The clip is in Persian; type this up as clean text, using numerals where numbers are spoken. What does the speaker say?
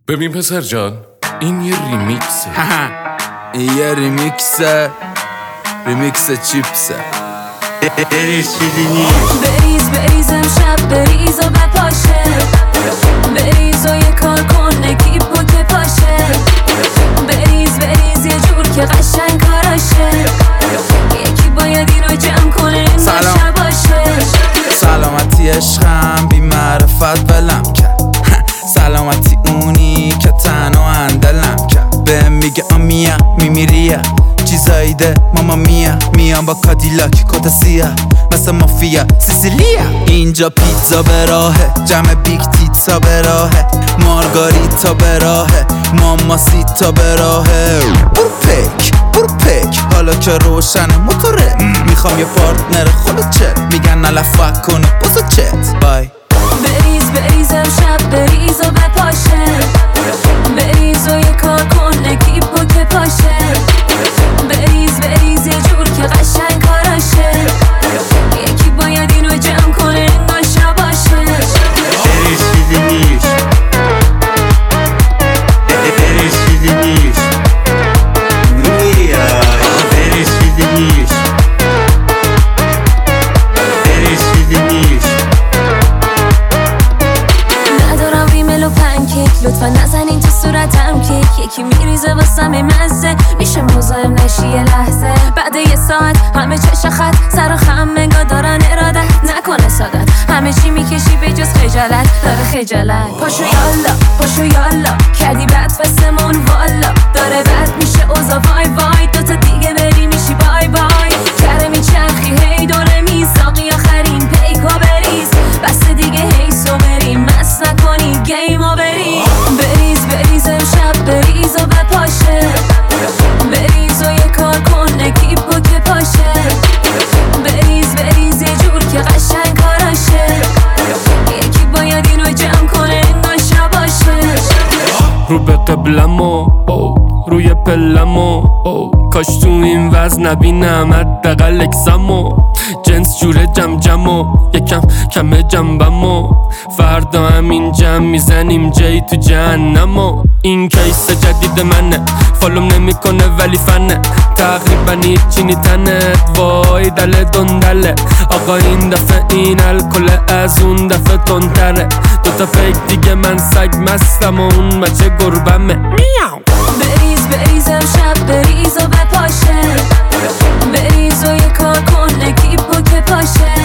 ببین پسر جان، این یه ریمیکسه. این یه ریمیکسه، ریمیکس چیپسه. بریز بریز امشب بریز و بپاشه، بریز و یه کار کن نکیب و که پاشه، بریز بریز یه جور که قشنگ کاراشه، یکی باید اینو جمع کنه این باشه باشه. سلامتی عشقم بی معرفت ولم کرد، سلامتی اونی که تنها اندلم کرد. بهم میگه آمیا میمیریا چیزایی ده ماما میا، میام با کادیلاک کت سیاه مثل مافیا سیسیلیا. اینجا پیتزا به راهه، جمع بیگ تیتزا به راهه، مارگاریتا به راهه، ماماسیتا به راهه. برو پک حالا که روشنه موتوره، میخوام یه پارتنر خلوچه، میگن نلفک کنه بازو چت بای. بریز بریز امشب بریز و بپاشه، بریز و یه کار کن نکیب و که پاشه، بریز بریز یه جور که قشنگ کاراشه، یکی باید اینو جمع کنه انگار شباشه. ندارم ریمل و پنکیک، لطفا نزنین تو صورتم کیک، یکی میریزه واسم مزه، میشه مزاحم نشی یه لحظه. بعد یه ساعت همه چش خط سر و خم منگا دارن ارادت، نکنه سادت همه چی میکشی به جز خجالت، داره خجالت. پاشو یالا پاشو یالا کردی بد واسمون والا، داره بد میشه اوضاع وای وای، دوتا دیگه بری میشی بای بای. کره میچرخی هی دوره میساقی آخرین پیکا بریز، بس دیگه هی سو بریم مس نکنی گیمو بریز. بریز بریز امشب بریز و بپاشه، بریز و یه کار کن نکیب و که پاشه، بریز بریز یه جور که قشنگ کاراشه، یکی باید اینو جمع کنه انگار شباشه. رو به قبلمو روی پلمو، کاش تو این وزن نبینم حداقل اکسمو، جنس جوره جم جمو یکم کمه جنبمو، فردا همین جمع میزنیم جایی تو جهنمو. این کیس جدید منه، فالوم نمیکنه ولی فنه، تقریبا هیچی نیتنت وای دل دندله. آقا این دفعه این الکل از اون دفعه تندتره، دوتا پیک دیگه من سگ مستم و اون مچه گربمه. میاو بریز بریز امشب بریز و بپاشه، بریز و یه کار کن نکیب و که پاشه،